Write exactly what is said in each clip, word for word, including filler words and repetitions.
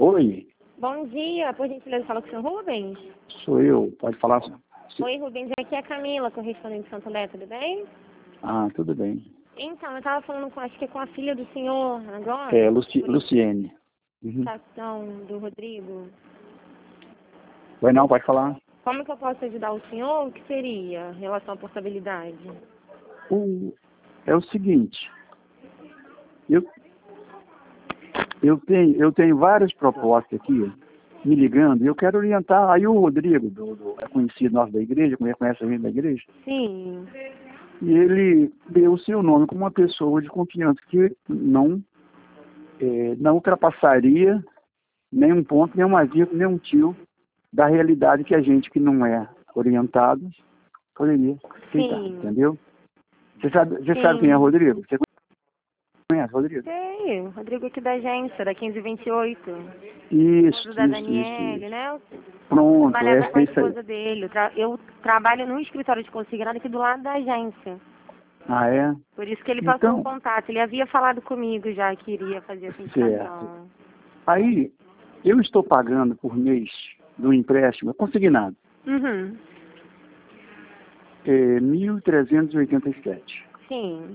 Oi, Bom dia, por gentileza, fala com o senhor Rubens? sou eu. Pode falar? Sim. Oi, Rubens, aqui é a Camila, correspondente de Santo André, tudo bem? Ah, tudo bem. Então, eu estava falando com, acho que é com a filha do senhor agora, É, Luci, por Luciene. Uhum. indicação do Rodrigo. Vai não, pode falar. Como que eu posso ajudar o senhor? O que seria em relação à portabilidade? O, é o seguinte, eu, eu, tenho, eu tenho várias propostas aqui, me ligando, e eu quero orientar. Aí o Rodrigo, do, do, é conhecido nosso da igreja, conhece a gente da igreja, Sim. e ele deu o seu nome como uma pessoa de confiança que não, é, não ultrapassaria nenhum ponto, nenhuma vírgula, nenhum tio da realidade que a gente que não é orientado poderia aceitar, Sim. entendeu? Você sabe, você Sim. sabe quem é Rodrigo? Você conhece Rodrigo? Sei, o Rodrigo aqui da agência, da quinze vinte e oito. Isso, Esposo da isso, isso, Daniele, isso. né? Eu Pronto, trabalhava com é a isso aí. esposa dele. Eu, tra eu trabalho num escritório de consignado aqui do lado da agência. Ah, é? Por isso que ele passou o Então, contato. Ele havia falado comigo já que iria fazer essa certo. indicação. Aí, eu estou pagando por mês do empréstimo consignado, Uhum. é, mil trezentos e oitenta e sete. Sim.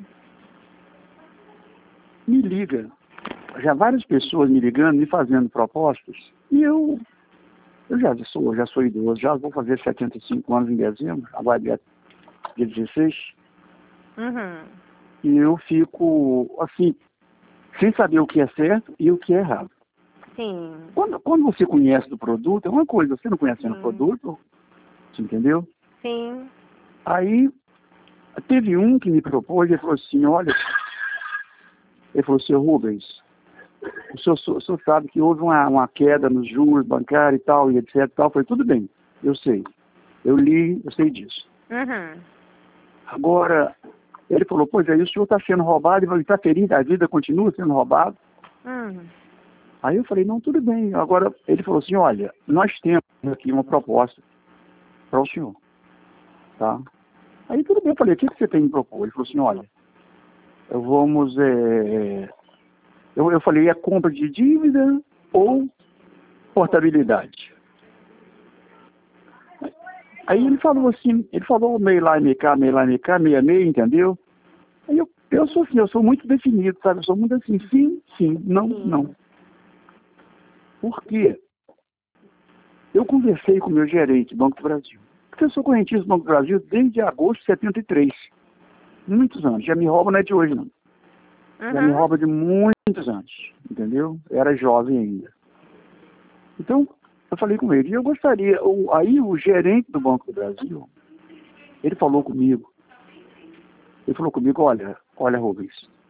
Me liga. Já várias pessoas me ligando, me fazendo propostas, e eu, eu já sou, já sou idoso, já vou fazer setenta e cinco anos em dezembro, agora dia, dia dezesseis, Uhum. e eu fico, assim, sem saber o que é certo e o que é errado. Sim. Quando, quando você conhece do produto, é uma coisa, você não conhece o Sim. produto, você entendeu? Sim. Aí, teve um que me propôs, ele falou assim, olha, ele falou, seu Rubens, o senhor, o senhor sabe que houve uma, uma queda nos juros bancários e tal, e etc e tal. Eu falei, tudo bem, eu sei. Eu li, eu sei disso. Uhum. Agora, ele falou, pois é, e o senhor está sendo roubado, e está feliz da vida, continua sendo roubado. Uhum. Aí eu falei, não, tudo bem. Agora, ele falou assim, olha, nós temos aqui uma proposta para o senhor, tá? Aí tudo bem, eu falei, o que, que você tem me propor? Ele falou assim, olha, eu vamos, é... eu, eu falei, é compra de dívida ou portabilidade? Aí ele falou assim, ele falou meio lá, meio cá, meio lá, meio cá, meio a meio, entendeu? Aí eu, eu sou assim, eu sou muito definido, sabe? Eu sou muito assim, sim, sim, não, Sim. não. Por quê? Eu conversei com o meu gerente do Banco do Brasil. Porque eu sou correntista do Banco do Brasil desde agosto de setenta e três. Muitos anos. Já me rouba, não é de hoje, não. Já me Uhum. rouba de muitos anos, entendeu? Eu era jovem ainda. Então, eu falei com ele, e eu gostaria, o, aí o gerente do Banco do Brasil, ele falou comigo, ele falou comigo, olha, olha, Rubens,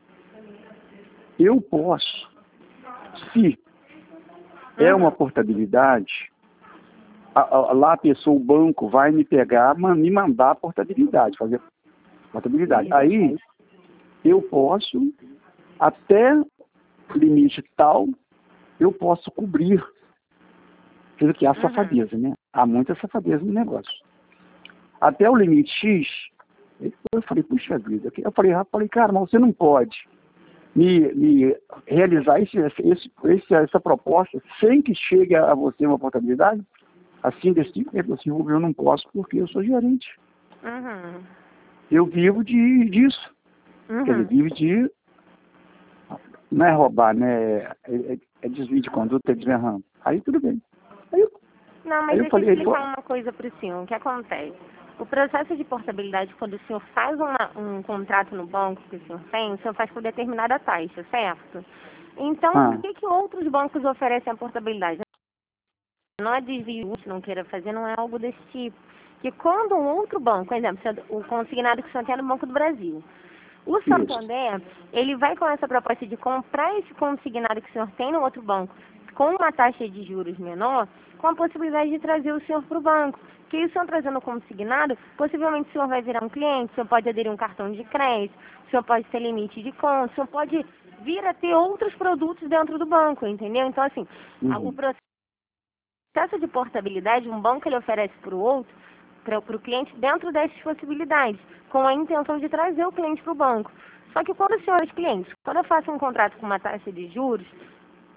eu posso, se é uma Uhum. portabilidade, a, a, lá a pessoa, o banco, vai me pegar, man, me mandar a portabilidade, fazer portabilidade. Aí, eu posso, até limite tal, eu posso cobrir. Quer dizer que há Uhum. safadeza, né? Há muita safadeza no negócio. Até o limite X, eu falei, puxa vida, eu falei, eu falei, cara, mas você não pode me, me realizar esse, esse, esse, essa proposta sem que chegue a você uma portabilidade? Assim, desse tipo, ele falou assim, Rubem, eu não posso porque eu sou gerente. Uhum. Eu vivo de, disso. Quer dizer, Uhum. vivo de, não é roubar, né? É, é, é desvio de conduta, é desverrando. Aí tudo bem. Aí eu, Não, mas aí eu deixa eu falei, ele explicar falou, uma coisa para o senhor. O que acontece? O processo de portabilidade, quando o senhor faz uma, um contrato no banco que o senhor tem, o senhor faz por determinada taxa, certo? Então, por ah, que, que outros bancos oferecem a portabilidade? Não é desvio que não queira fazer, não é algo desse tipo. Que quando um outro banco, por exemplo, o consignado que o senhor tem é no Banco do Brasil, o isso. Santander, ele vai com essa proposta de comprar esse consignado que o senhor tem no outro banco com uma taxa de juros menor, com a possibilidade de trazer o senhor para o banco. Porque o senhor trazendo como consignado, possivelmente o senhor vai virar um cliente, o senhor pode aderir a um cartão de crédito, o senhor pode ter limite de conta, o senhor pode vir a ter outros produtos dentro do banco, entendeu? Então, assim, a- o Uhum. processo de portabilidade, um banco ele oferece para o outro, para o cliente, dentro dessas possibilidades, com a intenção de trazer o cliente para o banco. Só que quando o senhor é cliente, quando eu faço um contrato com uma taxa de juros,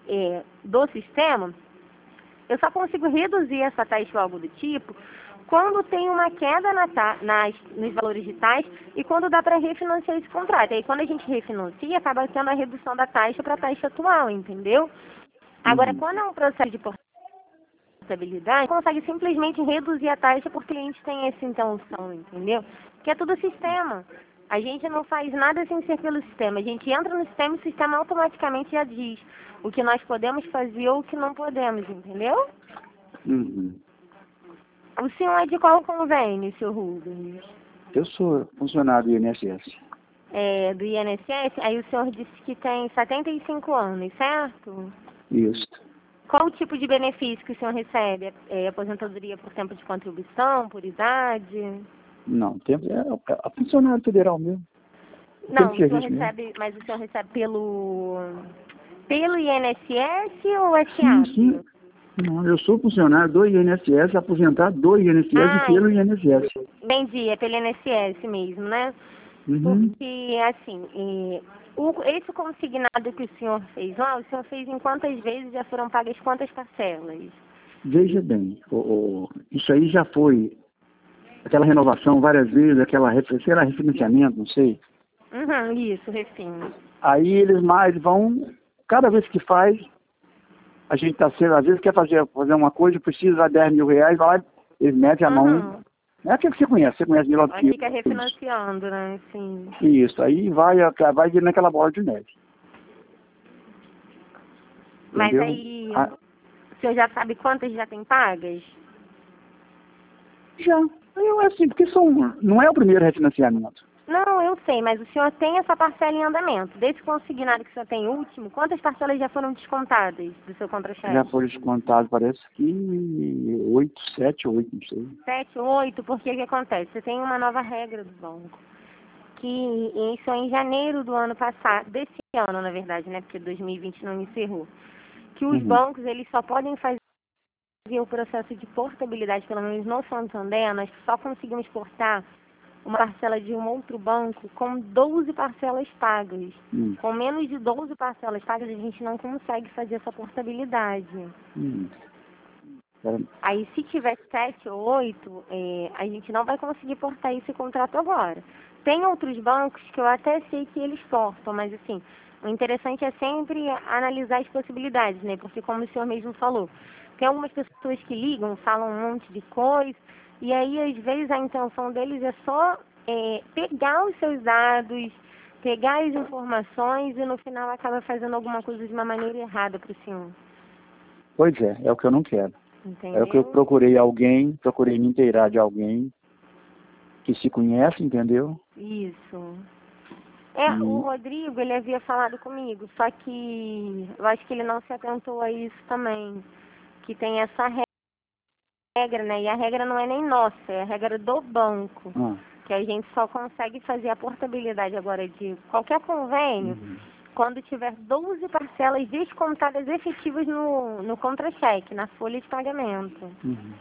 é, do sistema, eu só consigo reduzir essa taxa ou algo do tipo quando tem uma queda na ta nas, nos valores de taxa e quando dá para refinanciar esse contrato. Aí quando a gente refinancia, acaba tendo a redução da taxa para a taxa atual, entendeu? Agora, Uhum. quando é um processo de portabilidade, consegue simplesmente reduzir a taxa porque o cliente tem essa intenção, entendeu? Que é tudo sistema. A gente não faz nada sem ser pelo sistema. A gente entra no sistema e o sistema automaticamente já diz o que nós podemos fazer ou o que não podemos, entendeu? Uhum. O senhor é de qual convênio, senhor Rubens? Eu sou funcionário do I N S S. É, do I N S S? Aí o senhor disse que tem setenta e cinco anos, certo? Isso. Qual o tipo de benefício que o senhor recebe? É, aposentadoria por tempo de contribuição, por idade? Não, tempo é, é, é funcionário federal mesmo. Não, Tempo o de senhor serviço mesmo. recebe, mas o senhor recebe pelo, pelo I N S S ou Sim, S A P? sim. Não, eu sou funcionário do I N S S, aposentado do I N S S Ah, e pelo I N S S. entendi, é pelo I N S S mesmo, né? Uhum. Porque, assim, é, o, esse consignado que o senhor fez lá, o senhor fez em quantas vezes, já foram pagas quantas parcelas? Veja bem, o, o, isso aí já foi aquela renovação várias vezes, aquela refer- sei lá, refinanciamento, não sei. Uhum, isso, refim. Aí eles mais vão, cada vez que faz, a gente está sendo, às vezes quer fazer, fazer uma coisa, precisa de dez mil reais, vai lá, eles metem a mão. Uhum. É aquilo que você conhece, você conhece melhor do Aí que fica eu. refinanciando, né? Sim. Isso, aí vai, vai vir naquela bola de neve. Mas Entendeu? aí, Ah, o senhor já sabe quantas já tem pagas? já. Eu, assim, porque são, não é o primeiro refinanciamento. Não, eu sei, mas o senhor tem essa parcela em andamento. Desse consignado que o senhor tem último, quantas parcelas já foram descontadas do seu contra-cheque? Já foram descontados, parece que oito, sete, oito, não sei. Sete, oito, porque o que acontece? Você tem uma nova regra do banco, que iniciou em janeiro do ano passado, desse ano, na verdade, né? Porque dois mil e vinte não encerrou. Que os Uhum. bancos, eles só podem fazer o processo de portabilidade, pelo menos no Santander, nós só conseguimos portar uma parcela de um outro banco com doze parcelas pagas. Hum. Com menos de doze parcelas pagas, a gente não consegue fazer essa portabilidade. Hum. Era- Aí, se tiver sete ou oito, é, a gente não vai conseguir portar esse contrato agora. Tem outros bancos que eu até sei que eles portam, mas assim, o interessante é sempre analisar as possibilidades, né? Porque como o senhor mesmo falou, tem algumas pessoas que ligam, falam um monte de coisa, e aí às vezes a intenção deles é só é, pegar os seus dados, pegar as informações e no final acaba fazendo alguma coisa de uma maneira errada para o senhor. Pois é, é o que eu não quero. Entendeu? É o que eu procurei alguém, procurei me inteirar de alguém que se conhece, entendeu? Isso. É, E, o Rodrigo, ele havia falado comigo, só que eu acho que ele não se atentou a isso também, que tem essa regra, né? E a regra não é nem nossa, é a regra do banco, ah, que a gente só consegue fazer a portabilidade agora de qualquer convênio uhum, quando tiver doze parcelas descontadas efetivas no, no contra-cheque, na folha de pagamento. uhum,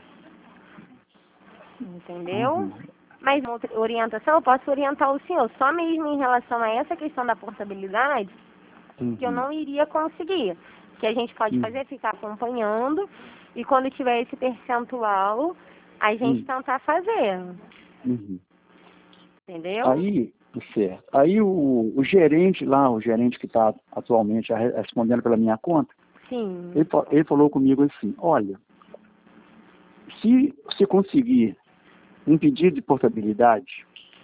Entendeu? uhum, Mas uma outra orientação, eu posso orientar o senhor só mesmo em relação a essa questão da portabilidade, que eu uhum, não iria conseguir. O que a gente pode uhum, fazer é ficar acompanhando e quando tiver esse percentual, a gente uhum, tentar fazer. uhum. Entendeu? Aí, certo. Aí o, o gerente lá, o gerente que está atualmente a- respondendo pela minha conta, Sim. ele, fa- ele falou comigo assim, olha, se você conseguir um pedido de portabilidade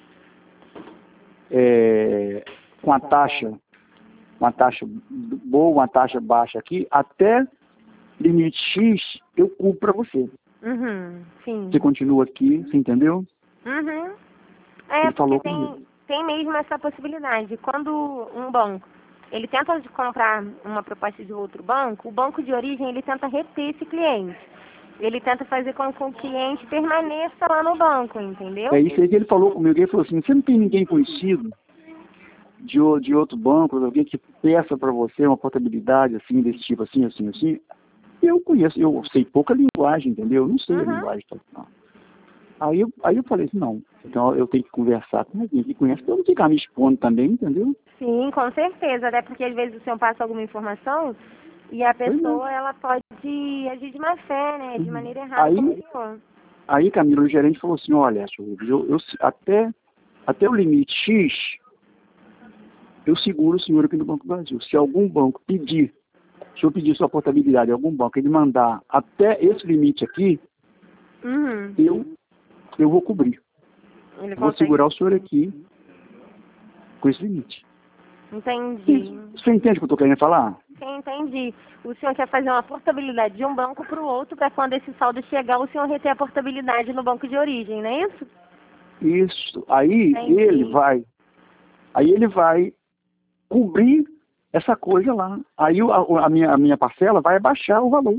é, com a taxa, uma taxa boa, uma taxa baixa aqui, até limite X eu cubro para você. Uhum. Sim. Você continua aqui, você entendeu? Uhum. É, Ele porque falou tem, comigo. tem mesmo essa possibilidade. Quando um banco, ele tenta de comprar uma proposta de outro banco, o banco de origem, ele tenta reter esse cliente. Ele tenta fazer com que o cliente permaneça lá no banco, entendeu? É isso aí que ele falou comigo. Ele falou assim, você não tem ninguém conhecido de, o- de outro banco, alguém que peça para você uma portabilidade assim, desse tipo, assim, assim, assim? Eu conheço, eu sei pouca linguagem, entendeu? Eu não sei a Uhum. linguagem. Tá? Aí eu, aí eu falei assim, não, então eu tenho que conversar com alguém que conhece, eu não tenho que ficar me expondo também, entendeu? Sim, com certeza. Até porque às vezes o senhor passa alguma informação E a Pois pessoa, é. ela pode agir de má fé, né? De Uhum. maneira errada Aí, com o senhor. aí, Camila, o gerente falou assim, olha, senhor Rubens, eu, eu, até, até o limite X, eu seguro o senhor aqui no Banco do Brasil. Se algum banco pedir, se eu pedir sua portabilidade em algum banco, ele mandar até esse limite aqui, Uhum. eu, eu vou cobrir. Ele Vou consegue. segurar o senhor aqui com esse limite. Entendi. Você entende o que eu estou querendo falar? Sim, entendi. O senhor quer fazer uma portabilidade de um banco para o outro, para quando esse saldo chegar, o senhor reter a portabilidade no banco de origem, não é isso? Isso. Aí Entendi. ele vai, aí ele vai cobrir essa coisa lá. Aí a, a, minha, a minha parcela vai abaixar o valor.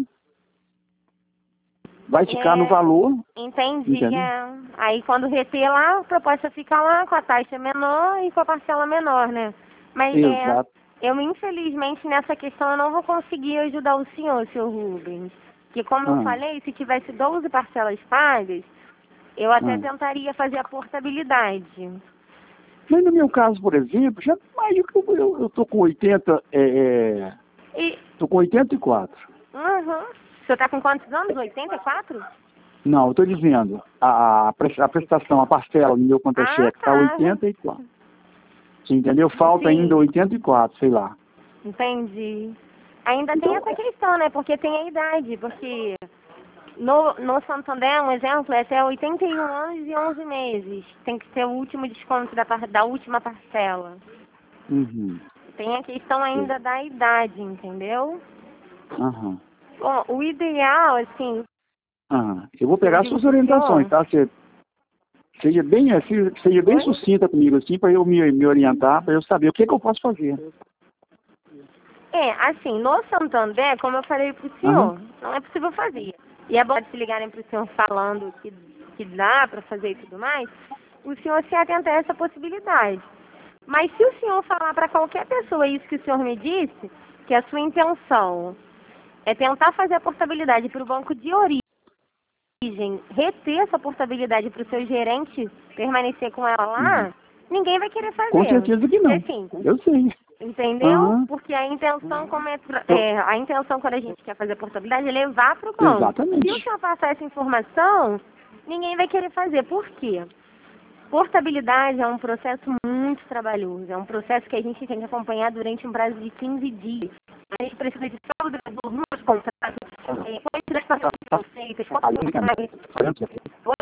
Vai ficar É, no valor. entendi. Entendeu? É. Aí quando reter lá, a proposta fica lá com a taxa menor e com a parcela menor, né? Mas é, Exato. eu infelizmente nessa questão eu não vou conseguir ajudar o senhor, senhor Rubens. Que como eu Ah, falei, se tivesse doze parcelas pagas, eu até ah. tentaria fazer a portabilidade. Mas no meu caso, por exemplo, já mais do que eu, eu, eu tô com oitenta, é, é, E, tô com oitenta e quatro. uhum. O senhor tá com quantos anos? oitenta e quatro? Não, eu estou dizendo, a, a pres- a prestação, a parcela no meu Ah, contra-cheque está tá. oitenta e quatro. Você entendeu? Falta Sim. ainda oitenta e quatro, sei lá. Entendi. Ainda tem Então, essa questão, né? Porque tem a idade, porque no, no Santander, um exemplo, é até oitenta e um anos e onze meses. Tem que ser o último desconto da, par- da última parcela. uhum, Tem a questão ainda da idade, entendeu? aham, Bom, o ideal, assim, aham. Eu vou que eu pegar digo suas pro orientações, senhor, tá? Você, seja bem, assim, seja bem oi? sucinta comigo, assim, para eu me, me orientar, para eu saber o que, que eu posso fazer. É, assim, no Santander, como eu falei pro Aham, senhor, não é possível fazer. E é bom se ligarem pro senhor falando que, que dá para fazer e tudo mais, o senhor se atenta a essa possibilidade. Mas se o senhor falar para qualquer pessoa isso que o senhor me disse, que a sua intenção é tentar fazer a portabilidade para o banco de origem, reter essa portabilidade para o seu gerente permanecer com ela uhum. lá, ninguém vai querer Com fazer. certeza que E não. assim, Eu sei. entendeu? Aham, Porque a intenção, como é, tra- eu- é, a intenção quando a gente quer fazer a portabilidade é levar para o banco. Se o exatamente. senhor passar essa informação, ninguém vai querer fazer. Por quê? Portabilidade é um processo muito trabalhoso. É um processo que a gente tem que acompanhar durante um prazo de quinze dias. A gente precisa de saldo das números, contratos, é, quantidade de parcelas feitas, quantas Falando, Camila. pagas. Falando, você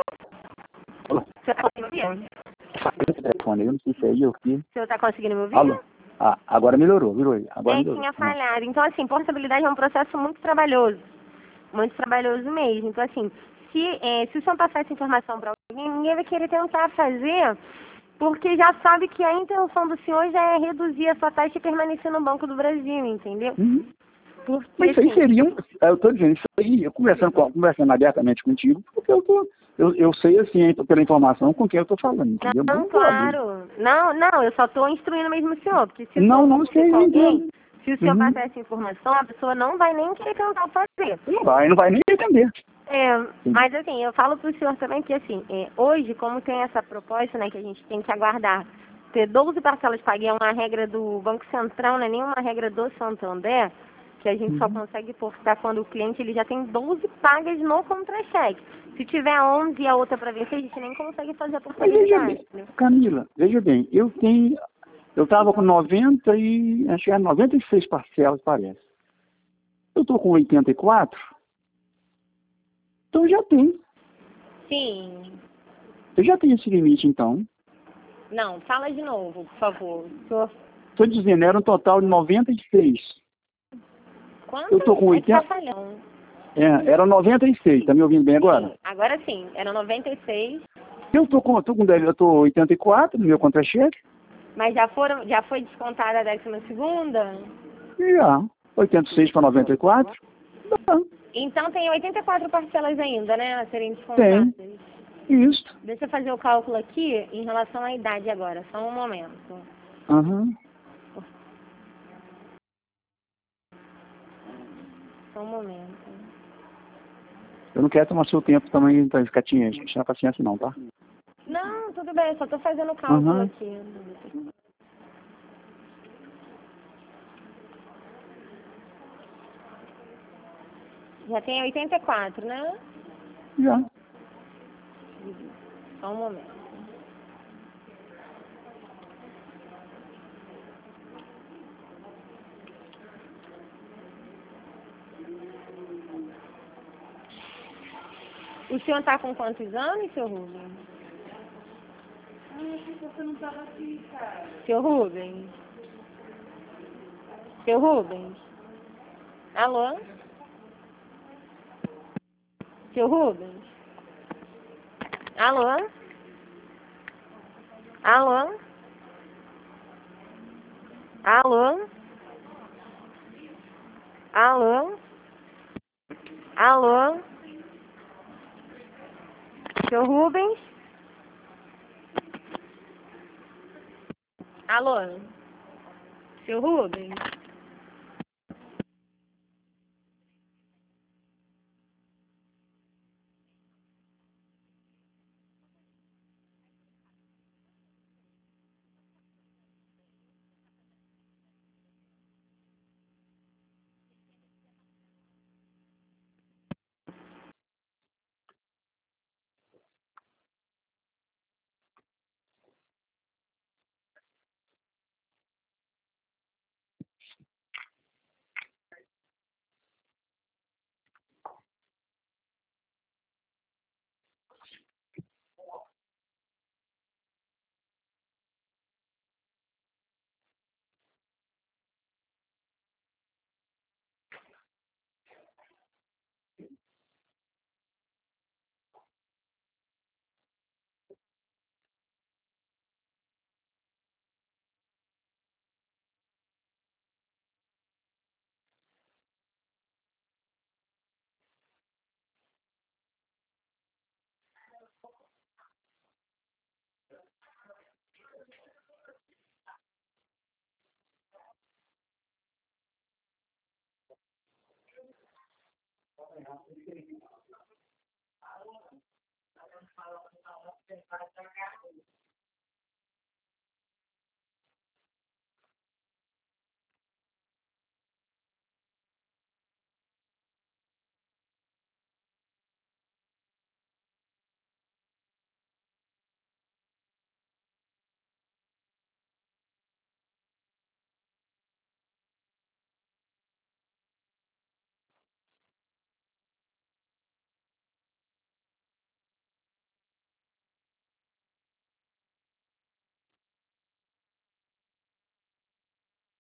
Alô? Você está conseguindo me ouvir? Falando o telefone, eu não sei se é aí ou aqui. O senhor está conseguindo me ouvir? Alô? Ah, agora melhorou, virou aí. Agora É, melhorou. tinha Aham. falhado. Então, assim, portabilidade é um processo muito trabalhoso. Muito trabalhoso mesmo. Então, assim, se, é, se o senhor passar essa informação para alguém, ninguém vai querer tentar fazer, porque já sabe que a intenção do senhor já é reduzir a sua taxa e permanecer no Banco do Brasil, entendeu? Uhum. Porque, Mas isso aí assim, seria um. Eu estou dizendo, isso aí, eu conversando, com, conversando abertamente contigo, porque eu, tô, eu, eu sei, assim, pela informação com quem eu estou falando, entendeu? não, Não pode. claro. Não, não, eu só estou instruindo mesmo o senhor, porque se o Não, senhor não for sei, com eu alguém, entendo. se o senhor Uhum. passar essa informação, a pessoa não vai nem querer tentar fazer. Não vai, não vai nem entender. É, mas assim, eu falo pro senhor também que assim, é, hoje, como tem essa proposta, né, que a gente tem que aguardar ter doze parcelas pagas, é uma regra do Banco Central, não é nenhuma regra do Santander, que a gente só Uhum. consegue portar quando o cliente ele já tem doze pagas no contra-cheque. Se tiver onze e a outra para vencer, a gente nem consegue fazer a Mas veja portabilidade. bem, Camila, veja bem, eu tenho. Eu estava com noventa e. Acho que era noventa e seis parcelas, parece. Eu estou com oitenta e quatro, então já tem. Sim. Eu já tenho esse limite, então. Não, fala de novo, por favor. Senhor, Estou dizendo, era um total de noventa e seis. quanto? Eu estou com É que tá oitenta. falhando. É, era noventa e seis, tá me ouvindo bem agora? Sim, agora sim, era noventa e seis. Eu estou com, tô com dez, eu tô oitenta e quatro no meu contra-cheque. Mas já foram, já foi descontada a décima segunda? Já. oitenta e seis para noventa e quatro. Dá. Então tem oitenta e quatro parcelas ainda, né, a serem descontadas. Tem. Isso. Deixa eu fazer o cálculo aqui em relação à idade agora, só um momento. Aham. Só um momento. Eu não quero tomar seu tempo também, então, ficar tinha, na paciência não, tá? Não, tudo bem, só tô fazendo o cálculo Aham. aqui. Já tem oitenta e quatro, né? Já. Só um momento. O senhor está com quantos anos, seu Rubens? Ah, que você não estava aqui, cara. Seu Rubens? Seu Rubens? Alô? Seu Rubens? Alô? Alô? Alô? Alô? Alô? Seu Rubens? Alô? Seu Rubens?